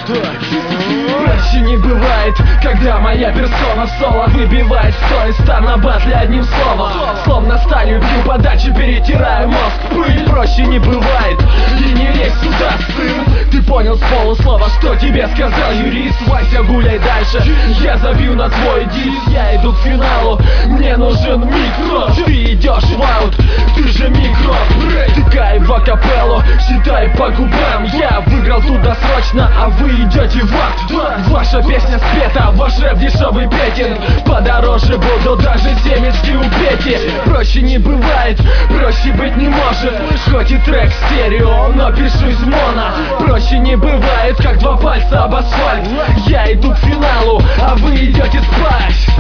Проще не бывает, когда моя персона соло выбивает 100 из 100 на батле одним словом. Словно сталью бью подачи, перетираю мозг пыль. Проще не бывает, и не лезь сюда, сын. Ты понял с полуслова, что тебе сказал юрист. Вася, гуляй дальше, я забью на твой дис. Я иду к финалу, мне нужен микро. Ты идешь в аут, ты же микро. Тыкай в акапеллу, считай по губам. Я выиграл тут досрочно, а вы идете в ад. Ваша песня спета, ваш рэп дешевый петинг. Подороже буду даже семечки у Пети. Проще не бывает, проще быть не может. Хоть и трек стерео, но пишу из моно. Проще не бывает, как два пальца об асфальт. Я иду к финалу, а вы идете спать.